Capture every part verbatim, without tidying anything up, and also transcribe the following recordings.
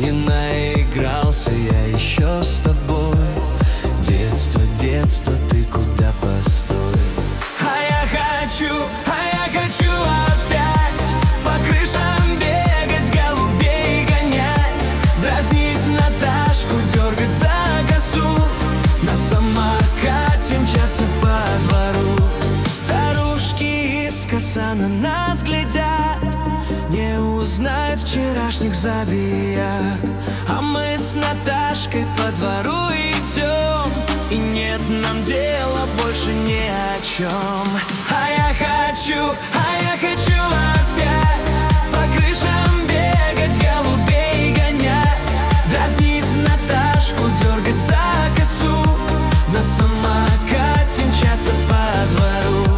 не наигрался я еще с тобой. Детство, детство, ты куда постой. А я хочу, а я хочу опять по крышам бегать, голубей гонять, дразнить Наташку, дергать за косу, на самокате мчаться по двору. Старушки искоса на нас глядят, не узнают вчерашних забияк. А мы с Наташкой по двору идем, и нет нам дела больше ни о чем. А я хочу, а я хочу опять по крышам бегать, голубей гонять, дразнить Наташку, дергать за косу, на самокате мчаться по двору.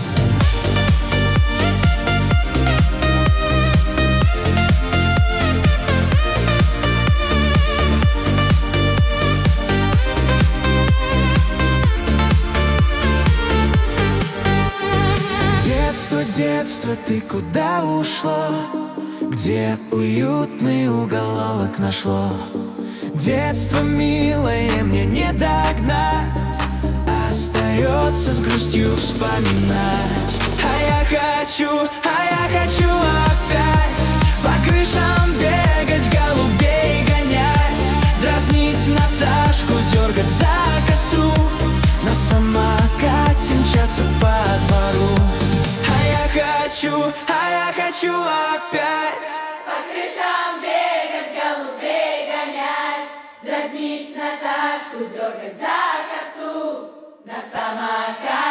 Детство, детство, ты куда ушло? Где уютный уголок нашло? Детство милое мне не догнать, остается с грустью вспоминать. А я хочу, а я хочу опять по крышам бегать, голубей гонять, дразнить Наташку, дергать за косу, на самокате мчаться по двору. А я хочу, а я хочу опять по крышам бегать, голубей гонять, дразнить Наташку, дергать за косу, на самокате